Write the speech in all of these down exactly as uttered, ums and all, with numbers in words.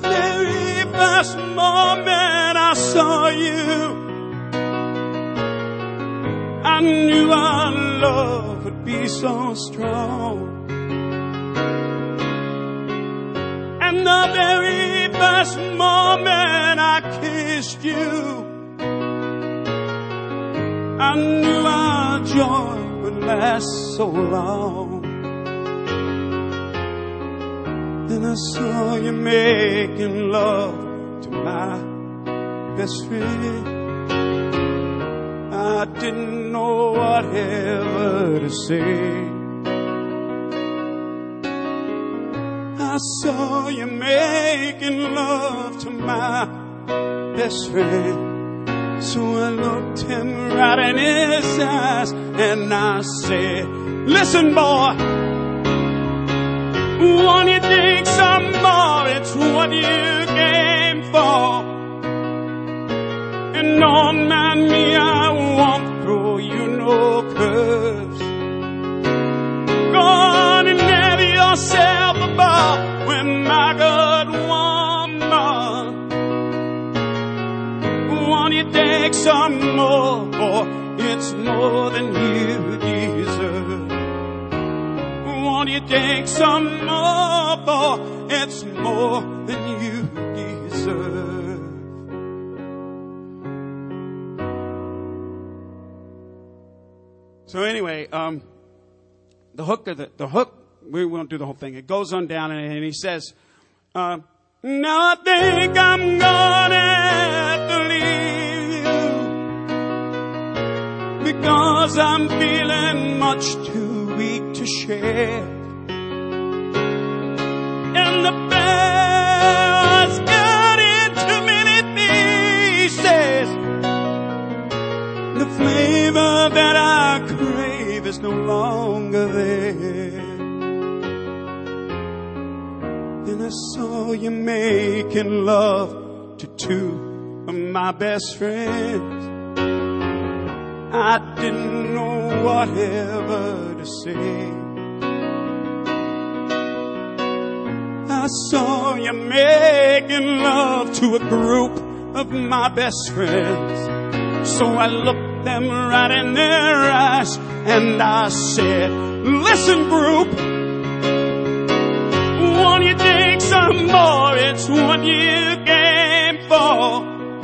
very first moment I saw you, I knew our love would be so strong. And the very first moment I kissed you, I knew our joy would last so long. Then I saw you making love to my best friend. I didn't know whatever to say. I saw you making love to my best friend. So I looked him right in his eyes and I said, listen, boy, won't you take some more? It's what you came for. And don't mind me, I won't throw you no curves. Go on and have yourself a ball with my good woman. Won't you take some more, boy? It's more than you deserve. Won't you take some more, boy? It's more than you deserve. So anyway, um, the hook of the, the hook, we won't do the whole thing. It goes on down and, and he says, uh, now I think I'm gonna have to leave you, because I'm feeling much too weak to share. And the bear's got into many pieces. The flavor that I crave is no longer there. Then I saw you making love to two of my best friends. I didn't know whatever to say. I saw you making love to a group of my best friends. So I looked them right in their eyes and I said, listen, group, won't you take some more? It's what you came for.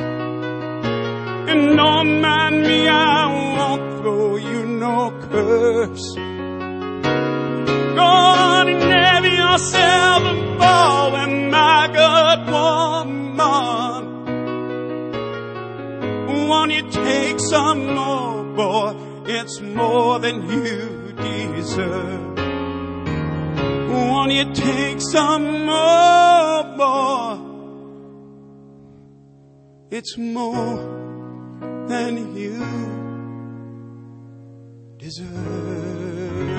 And don't mind me, I won't throw you no curse. Go on and have yourself a ball with my good woman. Won't you take some more, boy? It's more than you deserve. Won't you take some more, boy? It's more than you deserve.